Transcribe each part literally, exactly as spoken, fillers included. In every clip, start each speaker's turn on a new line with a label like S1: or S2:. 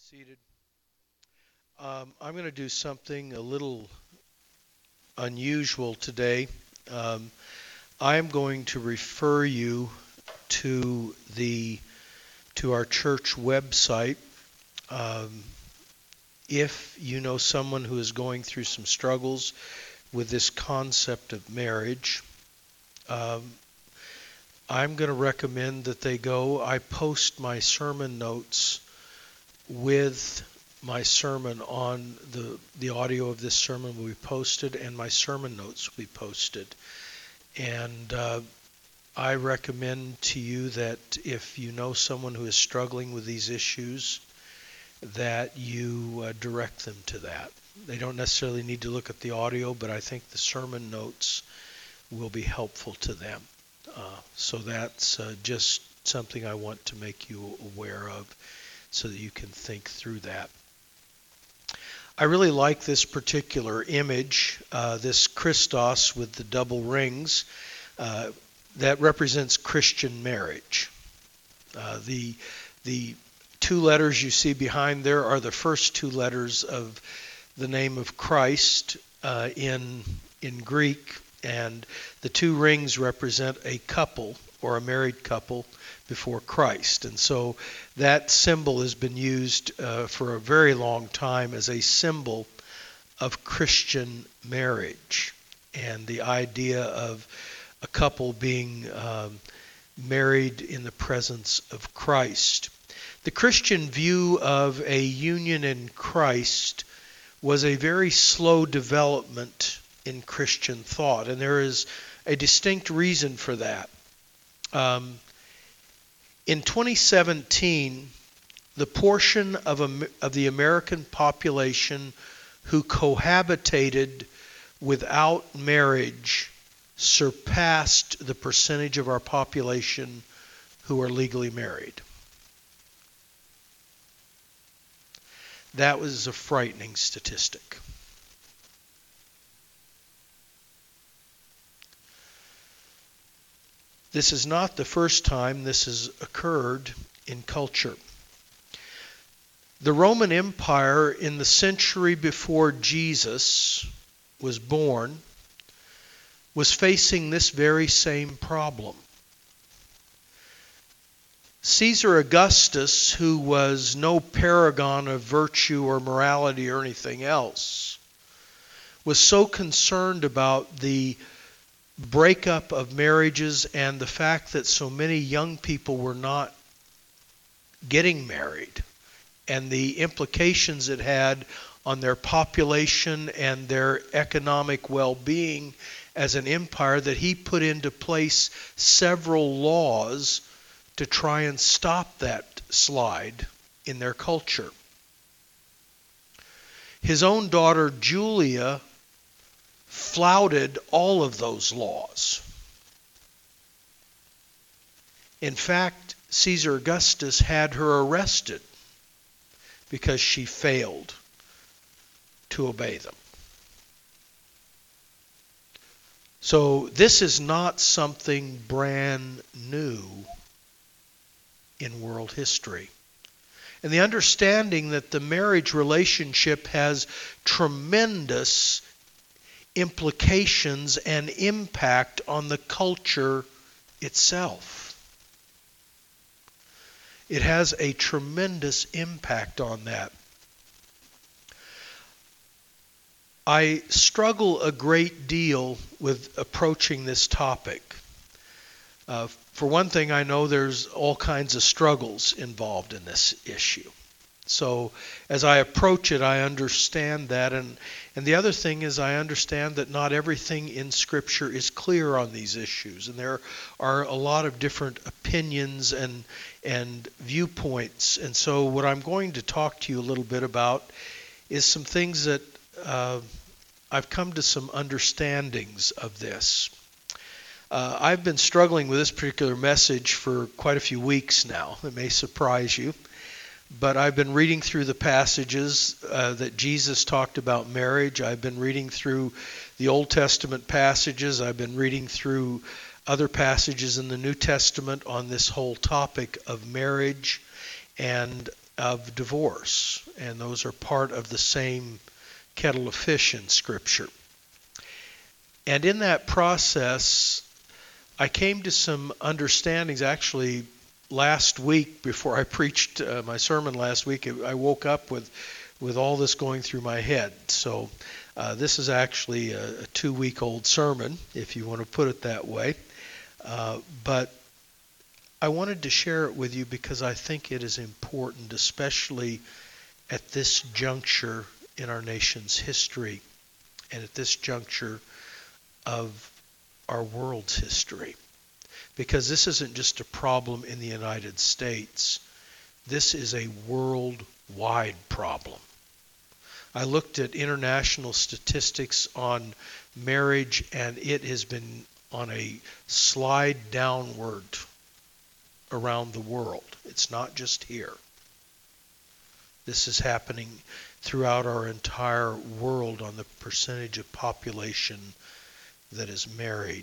S1: Seated. Um, I'm going to do something a little unusual today. Um, I'm going to refer you to the to our church website. Um, if you know someone who is going through some struggles with this concept of marriage, um, I'm going to recommend that they go. I post my sermon notes with my sermon on the the audio of this sermon will be posted, and my sermon notes will be posted. And uh, I recommend to you that if you know someone who is struggling with these issues, that you uh, direct them to that. They don't necessarily need to look at the audio, but I think the sermon notes will be helpful to them. Uh, so that's uh, just something I want to make you aware of so that you can think through that. I really like this particular image, uh, this Christos with the double rings, uh, that represents Christian marriage. Uh, the the two letters you see behind there are the first two letters of the name of Christ uh, in in Greek, and the two rings represent a couple or a married couple before Christ. And so that symbol has been used uh, for a very long time as a symbol of Christian marriage and the idea of a couple being um, married in the presence of Christ. The Christian view of a union in Christ was a very slow development in Christian thought, and there is a distinct reason for that. Um, in twenty seventeen, the portion of, a, of the American population who cohabitated without marriage surpassed the percentage of our population who are legally married. That was a frightening statistic. This is not the first time this has occurred in culture. The Roman Empire in the century before Jesus was born was facing this very same problem. Caesar Augustus, who was no paragon of virtue or morality or anything else, was so concerned about the breakup of marriages and the fact that so many young people were not getting married and the implications it had on their population and their economic well-being as an empire, that he put into place several laws to try and stop that slide in their culture. His own daughter Julia flouted all of those laws. In fact, Caesar Augustus had her arrested because she failed to obey them. So this is not something brand new in world history. And the understanding that the marriage relationship has tremendous implications and impact on the culture itself. It has a tremendous impact on that. I struggle a great deal with approaching this topic. Uh, for one thing, I know there's all kinds of struggles involved in this issue. So as I approach it, I understand that. And, and the other thing is I understand that not everything in Scripture is clear on these issues. And there are a lot of different opinions and, and viewpoints. And so what I'm going to talk to you a little bit about is some things that uh, I've come to some understandings of this. Uh, I've been struggling with this particular message for quite a few weeks now. It may surprise you. But I've been reading through the passages uh, that Jesus talked about marriage. I've been reading through the Old Testament passages. I've been reading through other passages in the New Testament on this whole topic of marriage. And of divorce, and those are part of the same kettle of fish in Scripture. And in that process, I came to some understandings. Actually, last week, before I preached uh, my sermon last week, I woke up with with all this going through my head. So uh, this is actually a, a two-week-old sermon, if you want to put it that way. Uh, but I wanted to share it with you because I think it is important, especially at this juncture in our nation's history and at this juncture of our world's history. Because this isn't just a problem in the United States. This is a worldwide problem. I looked at international statistics on marriage, and it has been on a slide downward around the world. It's not just here. This is happening throughout our entire world on the percentage of population that is married.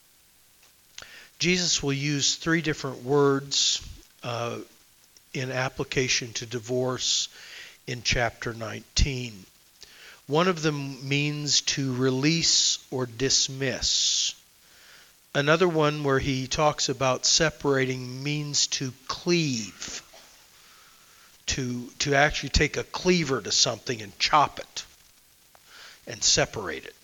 S1: Jesus will use three different words uh, in application to divorce in chapter nineteen. One of them means to release or dismiss. Another one, where he talks about separating, means to cleave, to, to actually take a cleaver to something and chop it and separate it.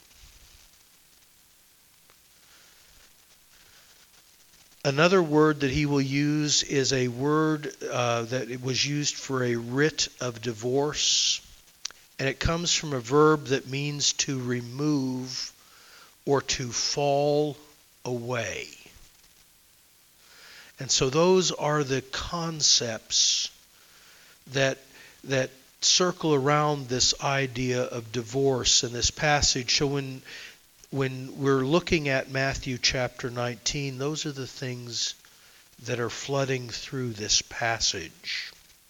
S1: Another word that he will use is a word uh, that it was used for a writ of divorce, and it comes from a verb that means to remove or to fall away. And so those are the concepts that that circle around this idea of divorce in this passage. So when When we're looking at Matthew chapter nineteen, those are the things that are flooding through this passage.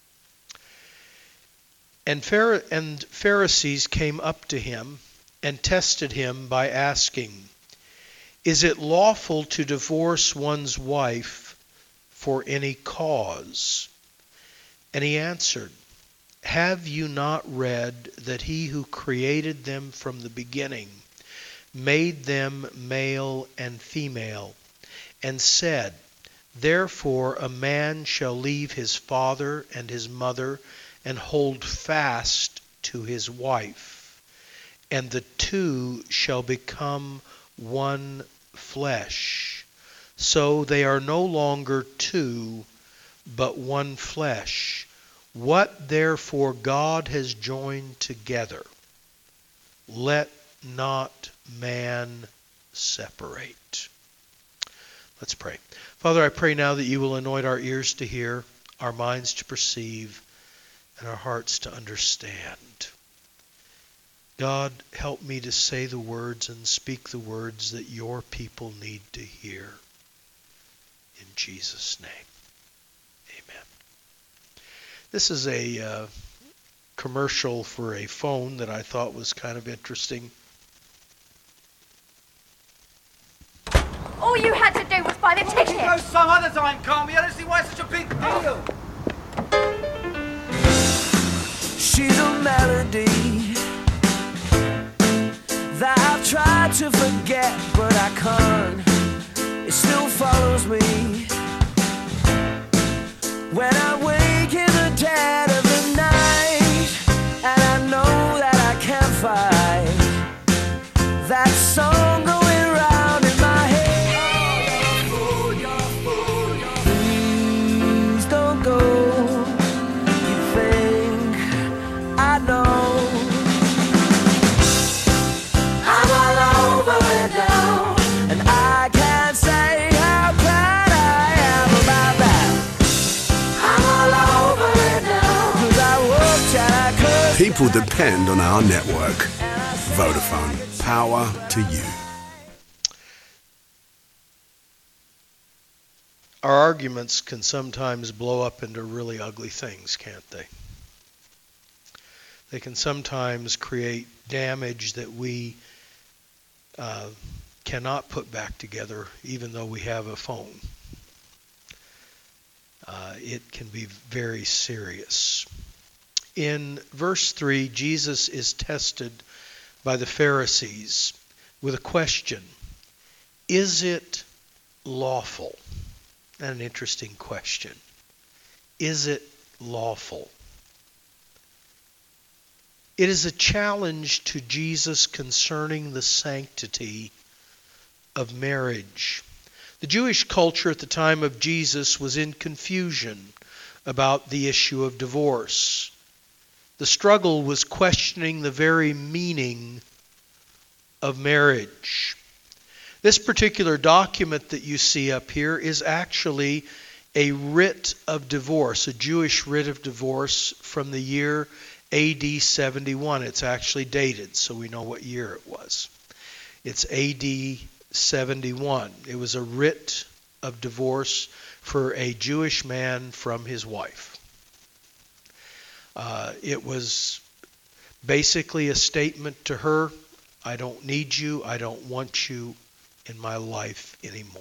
S1: And Pharisees came up to him and tested him by asking, "Is it lawful to divorce one's wife for any cause?" And he answered, "Have you not read that he who created them from the beginning made them male and female, and said, Therefore a man shall leave his father and his mother, and hold fast to his wife, and the two shall become one flesh. So they are no longer two, but one flesh. What therefore God has joined together, let not man separate." Let's pray. Father, I pray now that you will anoint our ears to hear, our minds to perceive, and our hearts to understand. God, help me to say the words and speak the words that your people need to hear. In Jesus' name, amen. This is a uh, commercial for a phone that I thought was kind of interesting.
S2: All you had to do was buy the ticket.
S3: Go some other time, can't we? I don't see why it's such a big deal.
S4: She's a melody that I've tried to forget, but I can't. It still follows me when I wake in the dead of the night, and I know that I can't fight that song going round in my head. Please don't go. You think I know I'm all over it now, and I can't say how glad I am about that. I'm all over it now, 'cause I worked and I cursed.
S5: People depend on our network. Vodafone. Power to you.
S1: Our arguments can sometimes blow up into really ugly things, can't they? They can sometimes create damage that we uh, cannot put back together, even though we have a phone. uh, it can be very serious. In verse three, Jesus is tested by the Pharisees with a question. Is it lawful? An interesting question. Is it lawful? It is a challenge to Jesus concerning the sanctity of marriage. The Jewish culture at the time of Jesus was in confusion about the issue of divorce. The struggle was questioning the very meaning of marriage. This particular document that you see up here is actually a writ of divorce, a Jewish writ of divorce from the year A D seventy-one. It's actually dated, so we know what year it was. It's A D seventy-one. It was a writ of divorce for a Jewish man from his wife. Uh, it was basically a statement to her, I don't need you, I don't want you in my life anymore.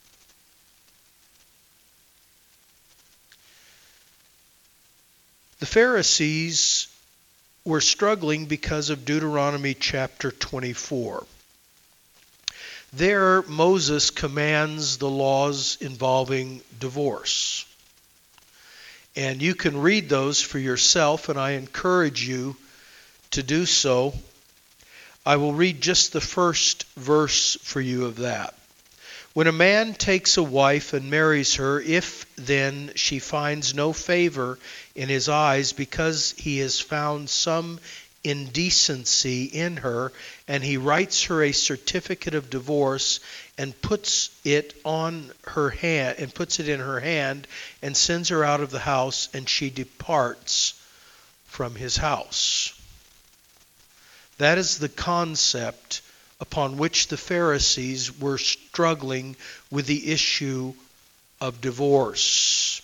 S1: The Pharisees were struggling because of Deuteronomy chapter twenty-four. There, Moses commands the laws involving divorce. And you can read those for yourself, and I encourage you to do so. I will read just the first verse for you of that. When a man takes a wife and marries her, if then she finds no favor in his eyes because he has found some indecency in her, and he writes her a certificate of divorce and puts it on her hand and puts it in her hand and sends her out of the house, and she departs from his house. That is the concept upon which the Pharisees were struggling with the issue of divorce.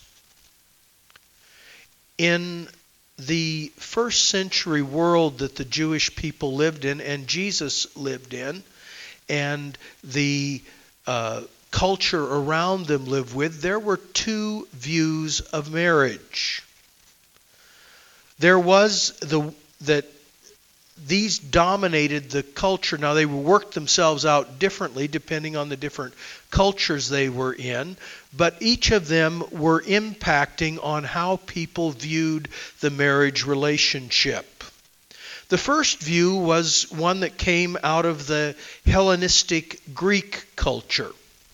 S1: In the first century world that the Jewish people lived in and Jesus lived in, and the uh, culture around them lived with, there were two views of marriage. There was the that these dominated the culture. Now, they worked themselves out differently depending on the different cultures they were in, but each of them were impacting on how people viewed the marriage relationship. The first view was one that came out of the Hellenistic Greek culture.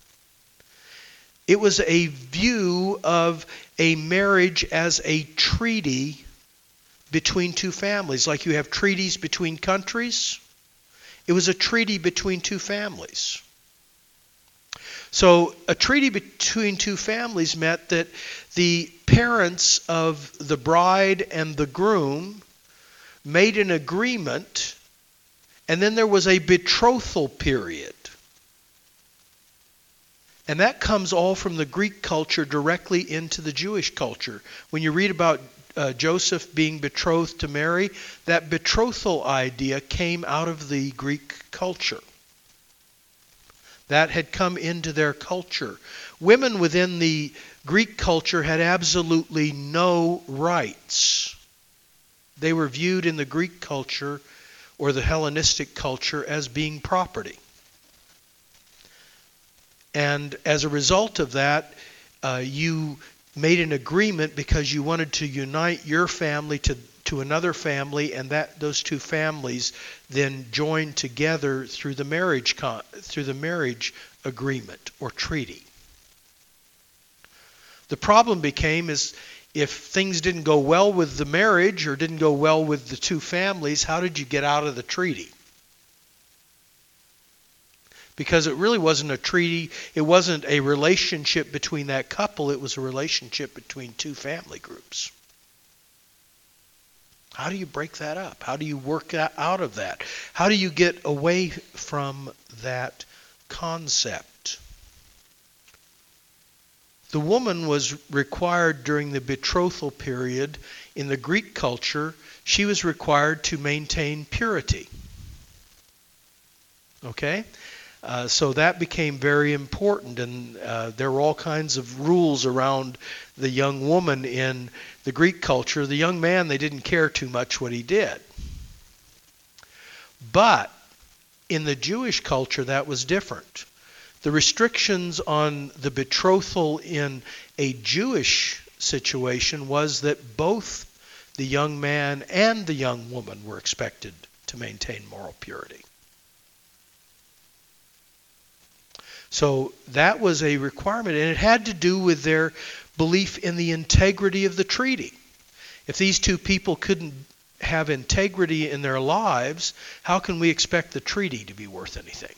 S1: It was a view of a marriage as a treaty between two families. Like you have treaties between countries, it was a treaty between two families. So a treaty between two families meant that the parents of the bride and the groom made an agreement, and then there was a betrothal period. And that comes all from the Greek culture directly into the Jewish culture. When you read about uh, Joseph being betrothed to Mary, that betrothal idea came out of the Greek culture. That had come into their culture. Women within the Greek culture had absolutely no rights. They were viewed in the Greek culture or the Hellenistic culture as being property. And as a result of that, uh, you made an agreement because you wanted to unite your family to, to another family, and that those two families then joined together through the marriage con- through the marriage agreement or treaty. The problem became is if things didn't go well with the marriage or didn't go well with the two families, how did you get out of the treaty? Because it really wasn't a treaty, it wasn't a relationship between that couple, it was a relationship between two family groups. How do you break that up? How do you work out of that? How do you get away from that concept? The woman was required during the betrothal period in the Greek culture, she was required to maintain purity. Okay? Uh, so that became very important, and uh, there were all kinds of rules around the young woman in the Greek culture. The young man, they didn't care too much what he did. But in the Jewish culture, that was different. The restrictions on the betrothal in a Jewish situation was that both the young man and the young woman were expected to maintain moral purity. So that was a requirement, and it had to do with their belief in the integrity of the treaty. If these two people couldn't have integrity in their lives, how can we expect the treaty to be worth anything?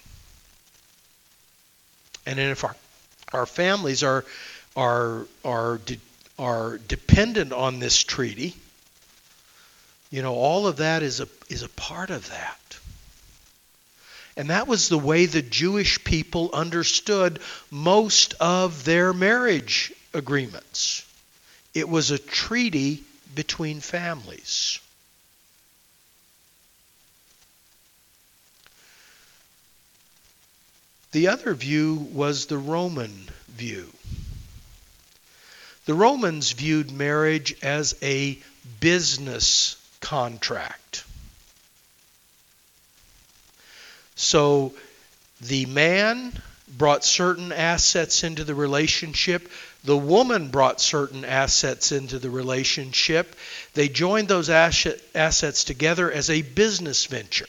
S1: And then if our our families are are are de, are dependent on this treaty, you know, all of that is a is a part of that. And that was the way the Jewish people understood most of their marriage agreements. It was a treaty between families. The other view was the Roman view. The Romans viewed marriage as a business contract. So the man brought certain assets into the relationship. The woman brought certain assets into the relationship. They joined those asset, assets together as a business venture.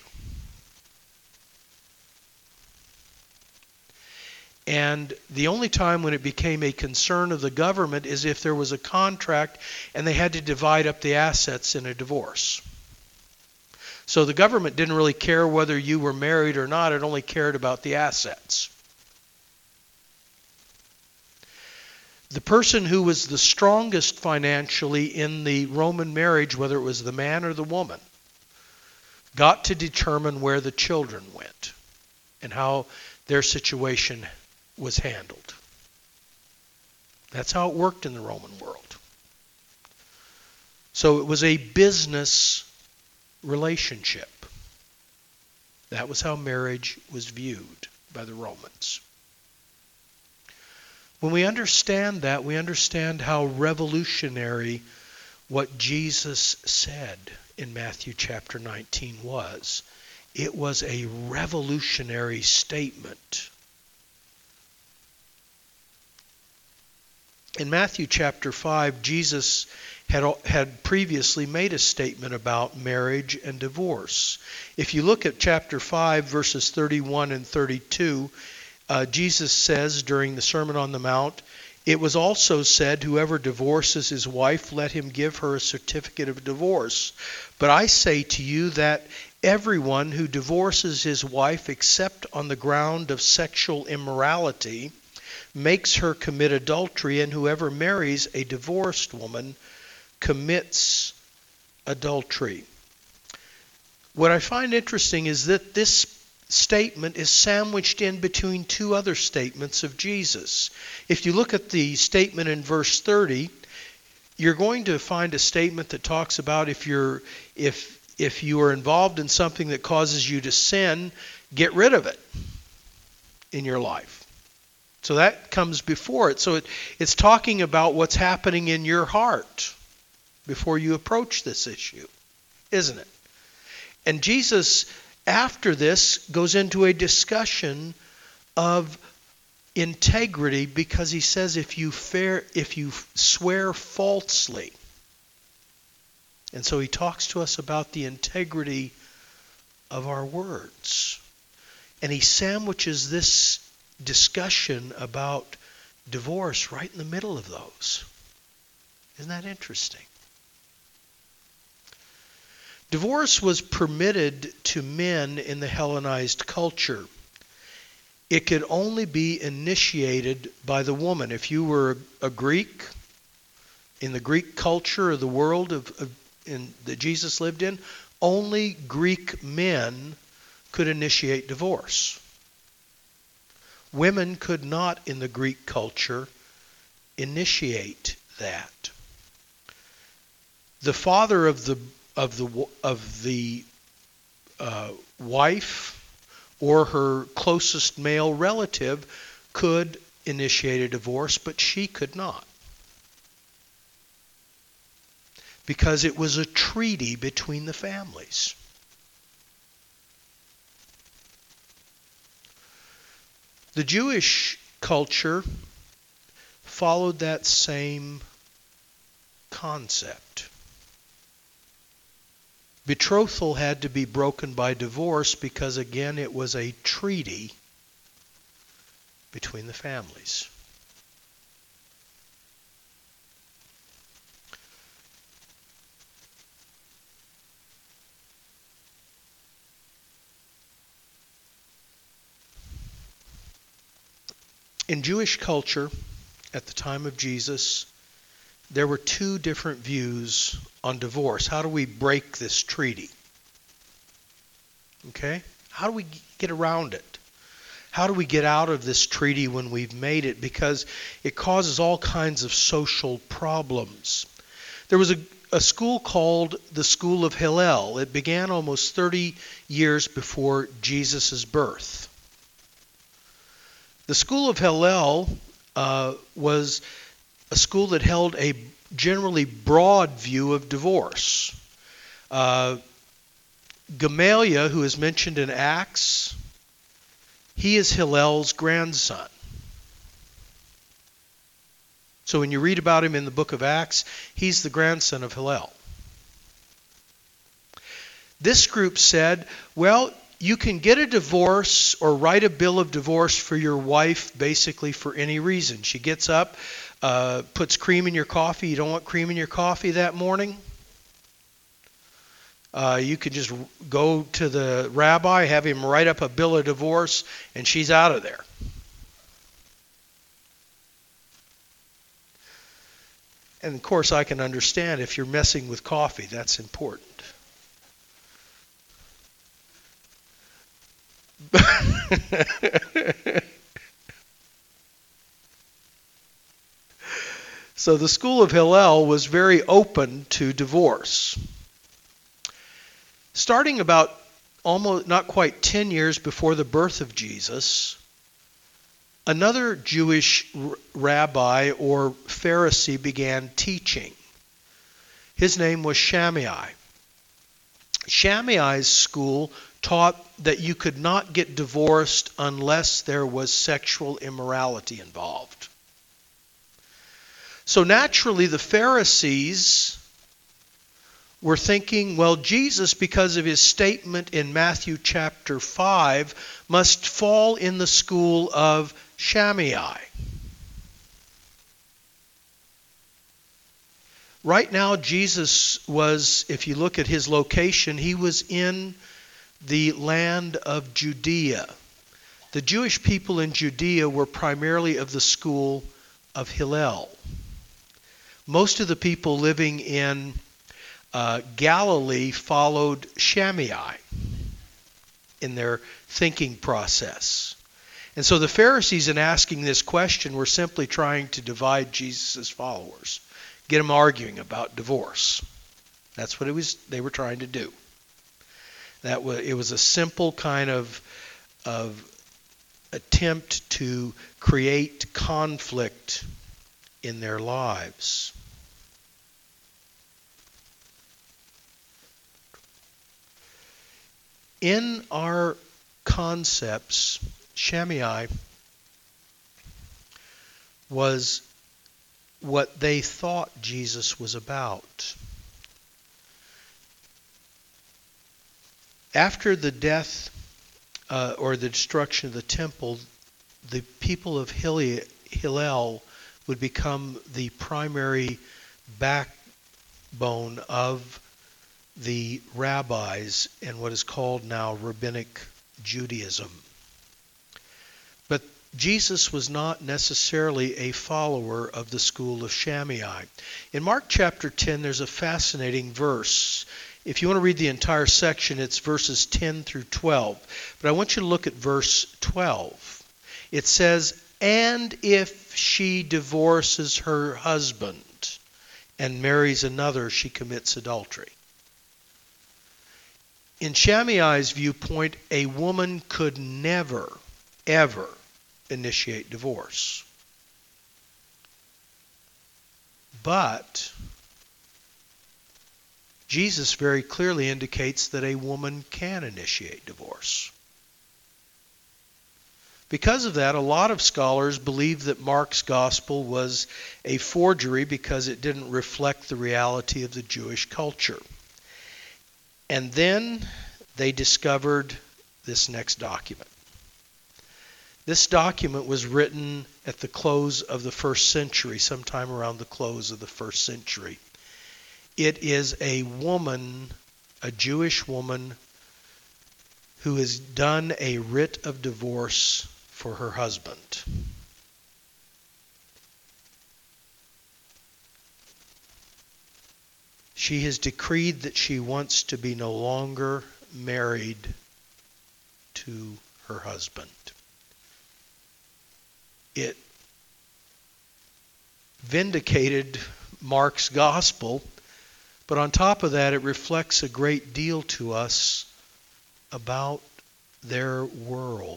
S1: And the only time when it became a concern of the government is if there was a contract and they had to divide up the assets in a divorce. So the government didn't really care whether you were married or not. It only cared about the assets. The person who was the strongest financially in the Roman marriage, whether it was the man or the woman, got to determine where the children went and how their situation was handled. That's how it worked in the Roman world. So it was a business relationship. That was how marriage was viewed by the Romans. When we understand that, we understand how revolutionary what Jesus said in Matthew chapter nineteen was. It was a revolutionary statement. In Matthew chapter five, Jesus had, had previously made a statement about marriage and divorce. If you look at chapter five, verses thirty-one and thirty-two, uh, Jesus says during the Sermon on the Mount, "It was also said, whoever divorces his wife, let him give her a certificate of divorce. But I say to you that everyone who divorces his wife except on the ground of sexual immorality makes her commit adultery, and whoever marries a divorced woman commits adultery." What I find interesting is that this statement is sandwiched in between two other statements of Jesus. If you look at the statement in verse thirty, you're going to find a statement that talks about if you're if if you are involved in something that causes you to sin, get rid of it in your life. So that comes before it. So it, it's talking about what's happening in your heart before you approach this issue, isn't it? And Jesus, after this, goes into a discussion of integrity, because he says if you fair, if you swear falsely. And so he talks to us about the integrity of our words. And he sandwiches this discussion about divorce right in the middle of those. Isn't that interesting? Divorce was permitted to men in the Hellenized culture. It could only be initiated by the woman. If you were a Greek, in the Greek culture of the world of, of in, that Jesus lived in, only Greek men could initiate divorce. Women could not, in the Greek culture, initiate that. The father of the of the of the uh, wife or her closest male relative could initiate a divorce, but she could not. Because it was a treaty between the families. The Jewish culture followed that same concept. Betrothal had to be broken by divorce because, again, it was a treaty between the families. In Jewish culture, at the time of Jesus, there were two different views on divorce. How do we break this treaty? Okay? How do we get around it? How do we get out of this treaty when we've made it? Because it causes all kinds of social problems. There was a, a school called the School of Hillel. It began almost thirty years before Jesus' birth. The School of Hillel uh, was a school that held a generally broad view of divorce. Uh, Gamaliel, who is mentioned in Acts, he is Hillel's grandson. So when you read about him in the book of Acts, he's the grandson of Hillel. This group said, well, you can get a divorce or write a bill of divorce for your wife basically for any reason. She gets up, uh, puts cream in your coffee. You don't want cream in your coffee that morning? Uh, you could just go to the rabbi, have him write up a bill of divorce, and she's out of there. And of course, I can understand if you're messing with coffee, that's important. So the School of Hillel was very open to divorce. Starting about almost not quite ten years before the birth of Jesus, another Jewish r- rabbi or Pharisee began teaching. His name was Shammai. Shammai's school taught that you could not get divorced unless there was sexual immorality involved. So naturally, the Pharisees were thinking, well, Jesus, because of his statement in Matthew chapter five, must fall in the school of Shammai. Right now, Jesus was, if you look at his location, he was in the land of Judea. The Jewish people in Judea were primarily of the school of Hillel. Most of the people living in uh, Galilee followed Shammai in their thinking process. And so the Pharisees, in asking this question, were simply trying to divide Jesus' followers, get them arguing about divorce. That's what it was they were trying to do. That was, it was a simple kind of, of attempt to create conflict in their lives. In our concepts, Shammai was what they thought Jesus was about. After the death uh, or the destruction of the temple, the people of Hillel would become the primary backbone of the rabbis in what is called now Rabbinic Judaism. But Jesus was not necessarily a follower of the school of Shammai. In Mark chapter ten, there's a fascinating verse. If you want to read the entire section, it's verses ten through twelve. But I want you to look at verse twelve. It says, "And if she divorces her husband and marries another, she commits adultery." In Shammai's viewpoint, a woman could never, ever initiate divorce. But Jesus very clearly indicates that a woman can initiate divorce. Because of that, a lot of scholars believe that Mark's gospel was a forgery because it didn't reflect the reality of the Jewish culture. And then they discovered this next document. This document was written at the close of the first century, sometime around the close of the first century. It is a woman, a Jewish woman, who has done a writ of divorce for her husband. She has decreed that she wants to be no longer married to her husband. It vindicated Mark's gospel, but on top of that, it reflects a great deal to us about their world.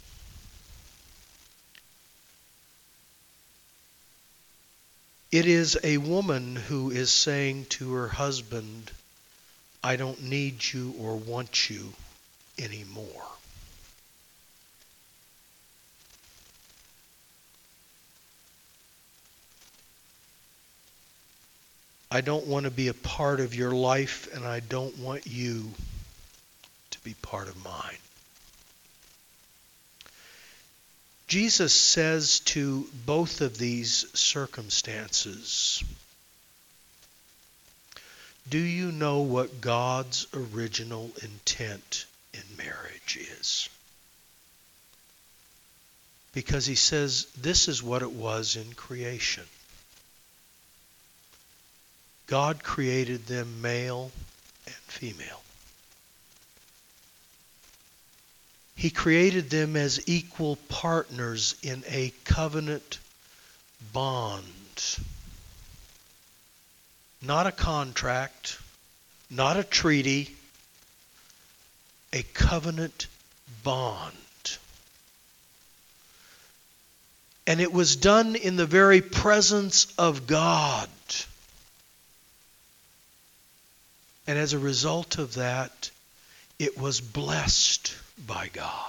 S1: It is a woman who is saying to her husband, I don't need you or want you anymore. I don't want to be a part of your life, and I don't want you to be part of mine. Jesus says to both of these circumstances, do you know what God's original intent in marriage is? Because he says this is what it was in creation. God created them male and female. He created them as equal partners in a covenant bond. Not a contract, not a treaty, a covenant bond. And it was done in the very presence of God. And as a result of that, it was blessed by God.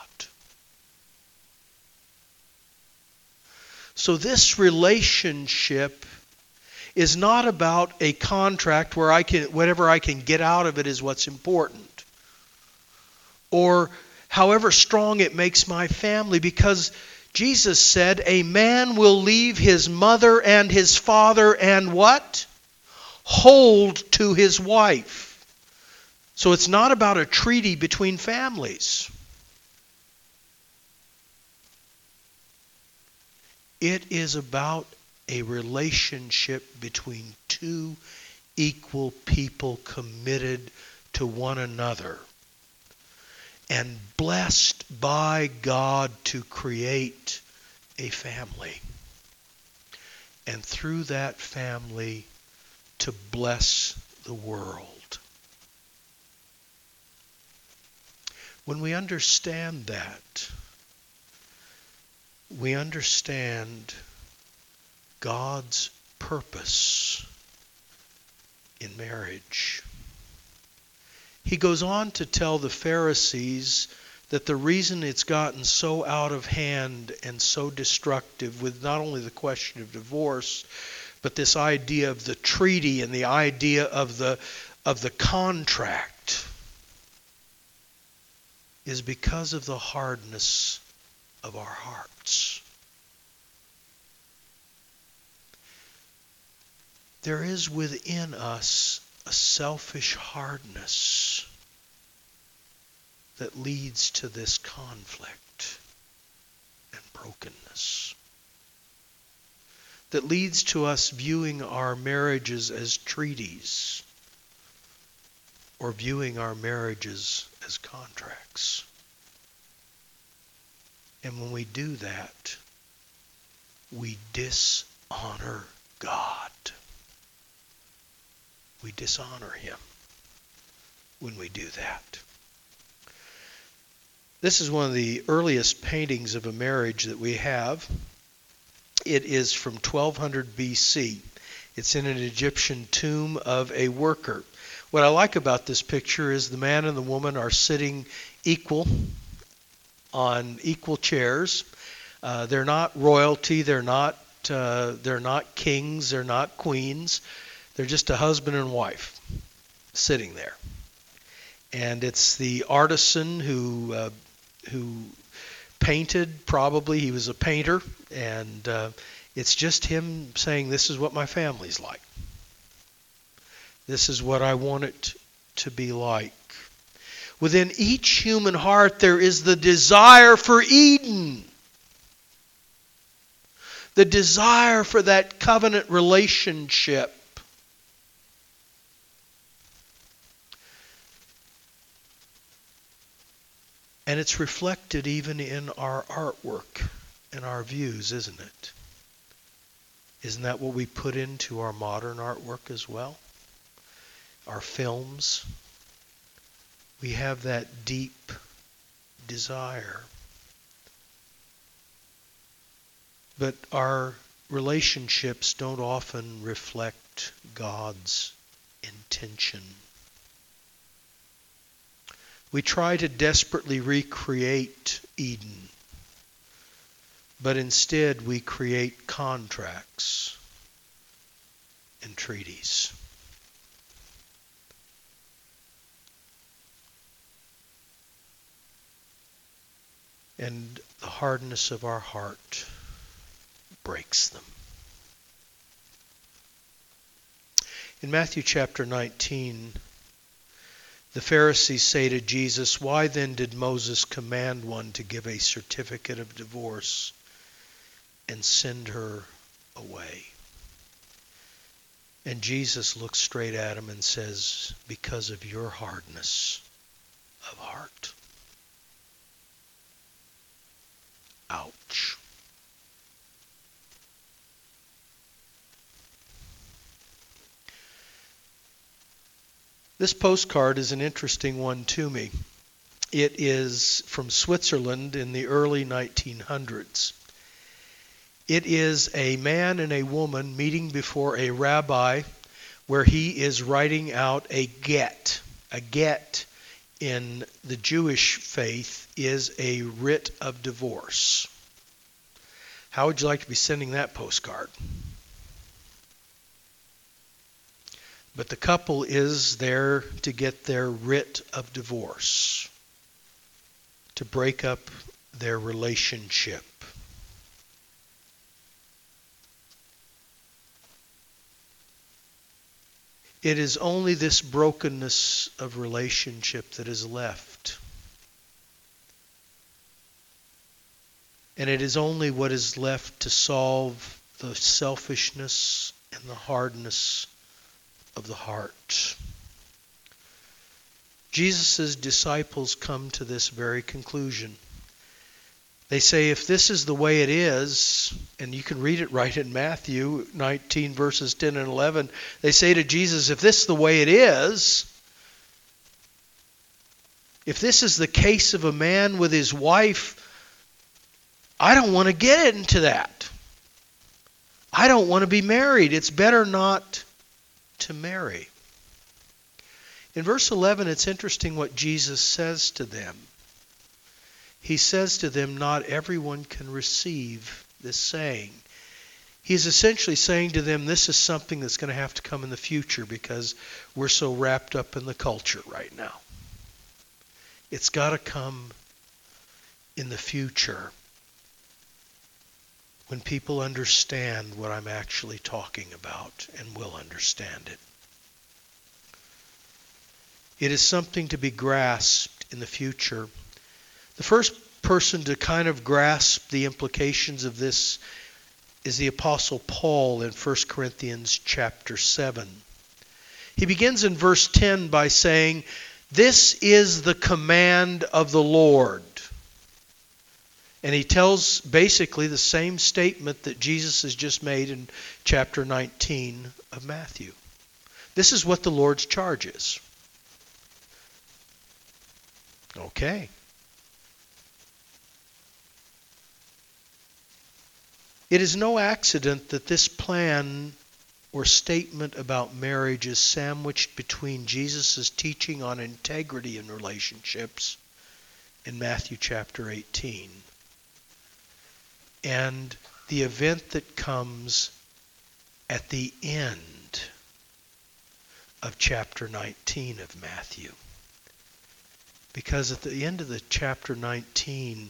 S1: So this relationship is not about a contract where I can, whatever I can get out of it is what's important. Or however strong it makes my family, because Jesus said a man will leave his mother and his father and what? Hold to his wife. So it's not about a treaty between families. It is about a relationship between two equal people committed to one another and blessed by God to create a family. And through that family to bless the world. When we understand that, we understand God's purpose in marriage. He goes on to tell the Pharisees that the reason it's gotten so out of hand and so destructive with not only the question of divorce, but this idea of the treaty and the idea of the of the contract is because of the hardness of our hearts. There is within us a selfish hardness that leads to this conflict and brokenness. That leads to us viewing our marriages as treaties or viewing our marriages as contracts. And when we do that, we dishonor God. We dishonor him when we do that. This is one of the earliest paintings of a marriage that we have. It is from twelve hundred B C. It's in an Egyptian tomb of a worker. What I like about this picture is the man and the woman are sitting equal on equal chairs. Uh, they're not royalty. They're not. Uh, they're not kings. They're not queens. They're just a husband and wife sitting there. And it's the artisan who uh, who painted. Probably he was a painter, and uh, it's just him saying, "This is what my family's like. This is what I want it to be like." Within each human heart there is the desire for Eden. The desire for that covenant relationship. And it's reflected even in our artwork and our views, isn't it? Isn't that what we put into our modern artwork as well? Our films? We have that deep desire. But our relationships don't often reflect God's intention. We try to desperately recreate Eden, but instead we create contracts and treaties. And the hardness of our heart breaks them. In Matthew chapter nineteen, the Pharisees say to Jesus, "Why then did Moses command one to give a certificate of divorce and send her away?" And Jesus looks straight at him and says, "Because of your hardness of heart." Ouch. This postcard is an interesting one to me. It is from Switzerland in the early nineteen hundreds. It is a man and a woman meeting before a rabbi where he is writing out a get. A get in the Jewish faith is a writ of divorce. How would you like to be sending that postcard? But the couple is there to get their writ of divorce, to break up their relationship. It is only this brokenness of relationship that is left. And it is only what is left to solve the selfishness and the hardness of the heart. Jesus' disciples come to this very conclusion. They say, if this is the way it is, and you can read it right in Matthew nineteen, verses ten and eleven, they say to Jesus, if this is the way it is, if this is the case of a man with his wife, I don't want to get into that. I don't want to be married. It's better not to marry. In verse eleven, it's interesting what Jesus says to them. He says to them, not everyone can receive this saying. He's essentially saying to them, this is something that's going to have to come in the future because we're so wrapped up in the culture right now. It's got to come in the future when people understand what I'm actually talking about and will understand it. It is something to be grasped in the future. The first person to kind of grasp the implications of this is the Apostle Paul in First Corinthians chapter seven. He begins in verse ten by saying, this is the command of the Lord. And he tells basically the same statement that Jesus has just made in chapter nineteen of Matthew. This is what the Lord's charge is. Okay. It is no accident that this plan or statement about marriage is sandwiched between Jesus' teaching on integrity in relationships in Matthew chapter eighteen and the event that comes at the end of chapter nineteen of Matthew. Because at the end of the chapter nineteen,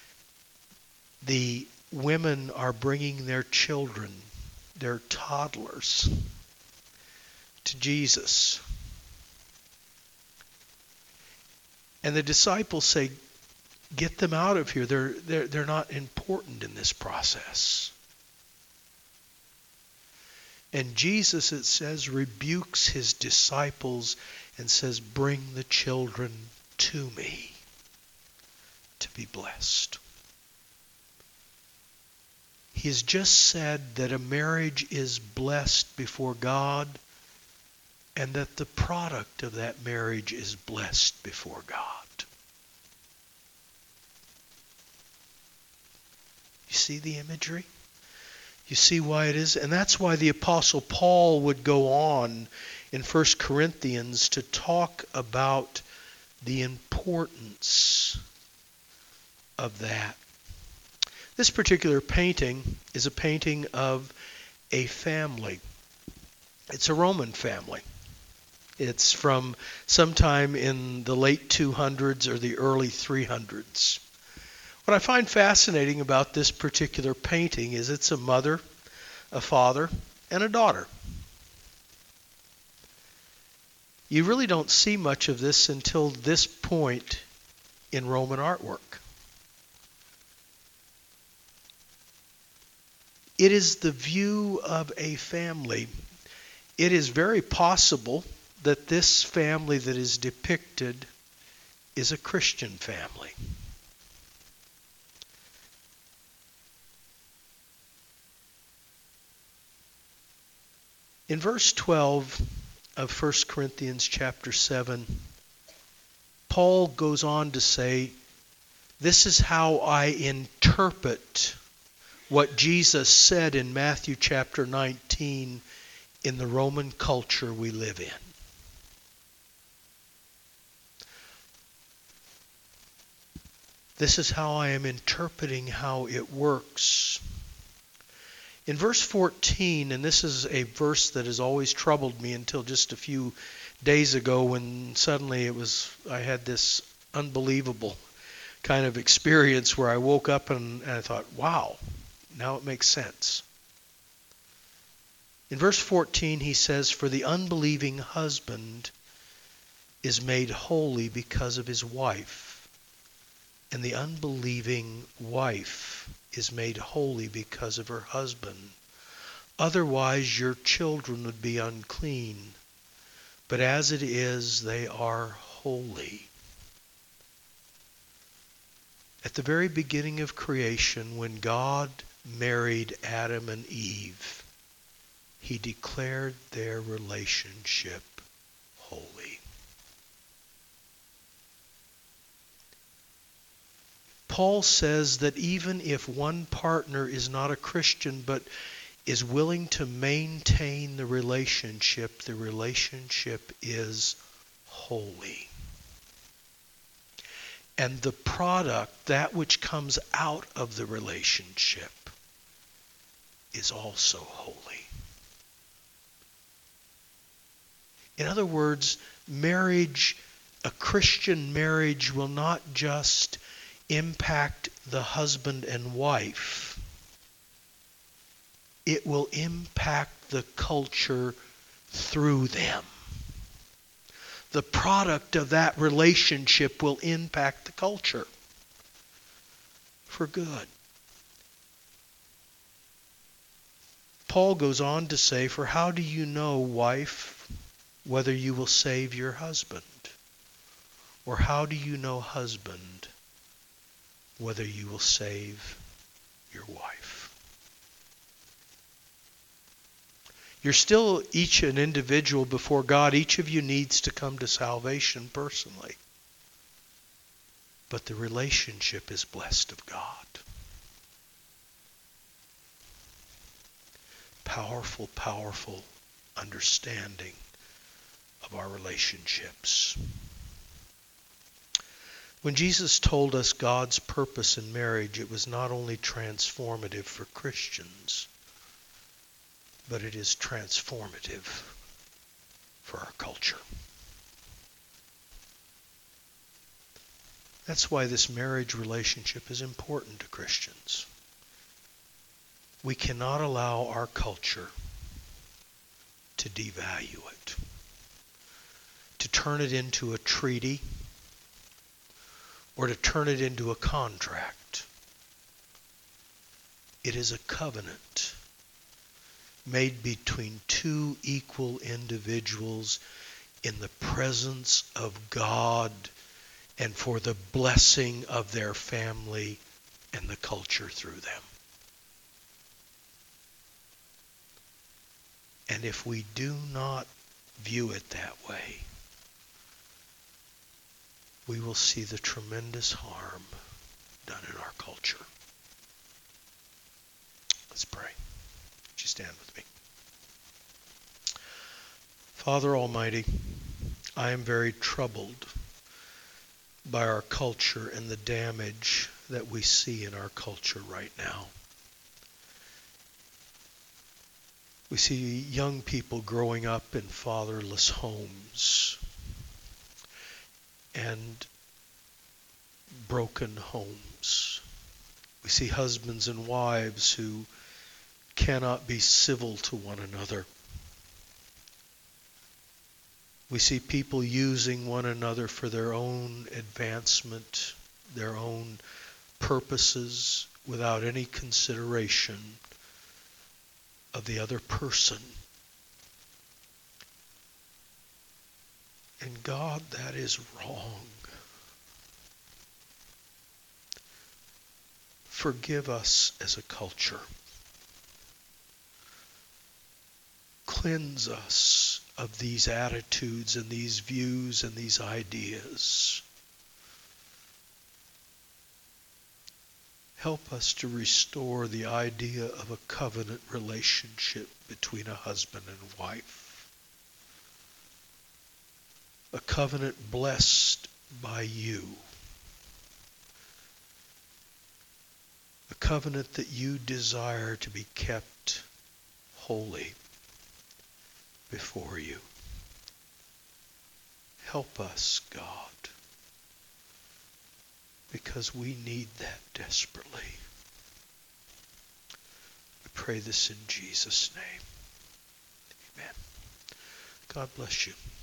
S1: the women are bringing their children, their toddlers, to Jesus. And the disciples say, get them out of here. They're, they're, they're not important in this process. And Jesus, it says, rebukes his disciples and says, bring the children to me to be blessed. He has just said that a marriage is blessed before God and that the product of that marriage is blessed before God. You see the imagery? You see why it is? And that's why the Apostle Paul would go on in First Corinthians to talk about the importance of that. This particular painting is a painting of a family. It's a Roman family. It's from sometime in the late two hundreds or the early three hundreds. What I find fascinating about this particular painting is it's a mother, a father, and a daughter. You really don't see much of this until this point in Roman artwork. It is the view of a family. It is very possible that this family that is depicted is a Christian family. In verse twelve of First Corinthians chapter seven, Paul goes on to say, this is how I interpret what Jesus said in Matthew chapter nineteen in the Roman culture we live in. This is how I am interpreting how it works. In verse fourteen, and this is a verse that has always troubled me until just a few days ago when suddenly it was, I had this unbelievable kind of experience where I woke up and, and I thought, wow, now it makes sense. In verse fourteen, he says, for the unbelieving husband is made holy because of his wife, and the unbelieving wife is made holy because of her husband. Otherwise your children would be unclean, but as it is, they are holy. At the very beginning of creation, when God married Adam and Eve, he declared their relationship holy. Paul says that even if one partner is not a Christian but is willing to maintain the relationship, the relationship is holy. And the product, that which comes out of the relationship, is also holy. In other words, marriage, a Christian marriage, will not just impact the husband and wife. It will impact the culture through them. The product of that relationship will impact the culture for good. Paul goes on to say, for how do you know, wife, whether you will save your husband? Or how do you know, husband, whether you will save your wife? You're still each an individual before God. Each of you needs to come to salvation personally. But the relationship is blessed of God. powerful, powerful understanding of our relationships. When Jesus told us God's purpose in marriage, it was not only transformative for Christians, but it is transformative for our culture. That's why this marriage relationship is important to Christians. We cannot allow our culture to devalue it, to turn it into a treaty, or to turn it into a contract. It is a covenant made between two equal individuals in the presence of God and for the blessing of their family and the culture through them. And if we do not view it that way, we will see the tremendous harm done in our culture. Let's pray. Would you stand with me? Father Almighty, I am very troubled by our culture and the damage that we see in our culture right now. We see young people growing up in fatherless homes and broken homes. We see husbands and wives who cannot be civil to one another. We see people using one another for their own advancement, their own purposes, without any consideration of the other person. And God, that is wrong. Forgive us as a culture. Cleanse us of these attitudes and these views and these ideas. Help us to restore the idea of a covenant relationship between a husband and wife. A covenant blessed by you. A covenant that you desire to be kept holy before you. Help us, God, because we need that desperately. We pray this in Jesus' name. Amen. God bless you.